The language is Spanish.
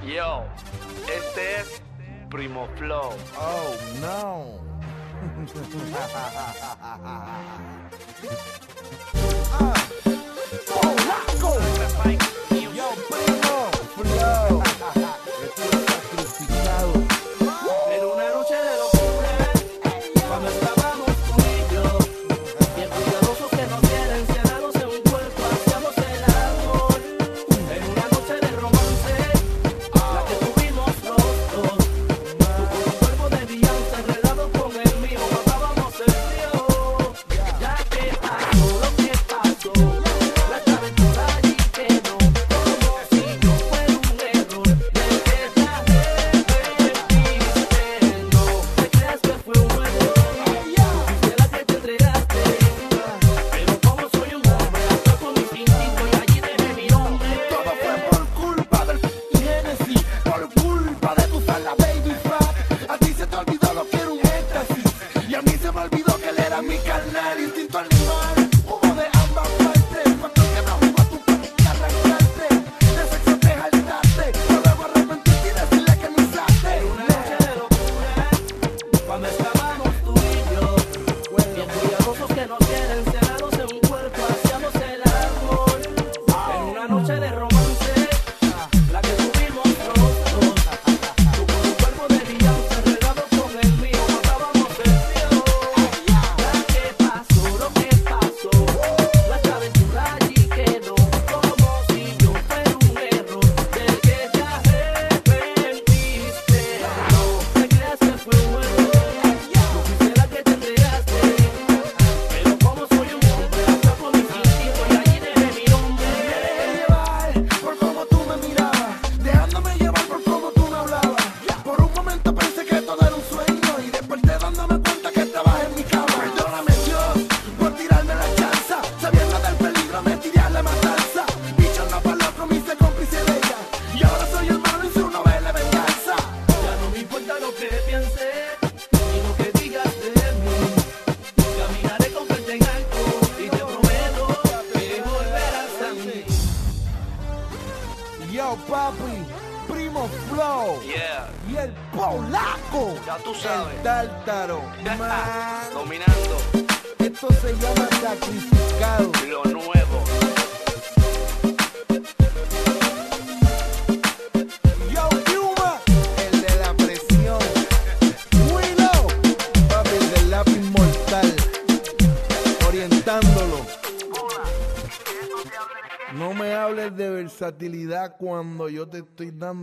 Yo, este es Primo Flow. Oh, no. Polaco. Yo, Primo Flow. Estoy sacrificado. En una noche de locura, cuando estábamos tú y yo, bien cuidadosos que nos tienen encerrados en un cuerpo, hacíamos el amor. En una noche de romance, la que tuvimos los dos, tú con tu cuerpo de Beyoncé enredado con el mío, matábamos el frío. Ya que pasó lo que pasó, la aventura allí quedó, como si no fuera un error, del que te arrepentiste. No te creas que fue un error, fuiste la que te entregaste, pero como soy un hombre, actué con mi instinto y allí dejé mi nombre. Todo fue por culpa del Genesis, por culpa de tu sala baby fat. A ti se te olvidó lo que era un éxtasis, y a mí se me olvidó que él era mi carnal. Instinto animal, hubo de ambas partes. Cuando el que no jugó tú puedes que arrancarte, de sexo te jaltaste, pero luego arrepentirte y decirle que me usaste. En una noche de locura, cuando estábamos tú y yo, bien cuidadosos que nos tienen encerrados en un cuerpo, hacíamos el amor. En una noche de romance, la que tuvimos los dos, tú con tu cuerpo de Beyoncé enredado con el mío, matábamos el frío. Ya que pasó lo que pasó, nuestra aventura allí quedó, como si yo fuera un error, del que te arrepentiste. No te creas que fue un error, tú fuiste la que te entregaste, pero como soy un hombre, actué con mi instinto y allí dejé mi nombre. Llevar por cómo tú me mirabas, dejándome llevar por cómo tú me hablabas. Por un momento pensé que todo era un sueño y desperté dándome cuenta que estabas en mi cama. Perdóname Dios por tirarme la chanza, sabiendo del peligro me tiré a la matanza. Bicho no fue loco, me hice cómplice de ella, y ahora soy el malo y su novela de venganza. Ya no me importa lo que pienses ni lo que digas de mí. Caminaré con frente en alto y te prometo que volverás a mí. Yo papi, Primo Flow Yeah, y el Polaco, ya tú sabes. el Tártaro, man. Dominando Esto se llama sacrificado. lo nuevo. Yo, Yuma, el de la presión. Willow, papi, el del lápiz mortal, orientándolo. No me hables de versatilidad cuando yo te estoy dando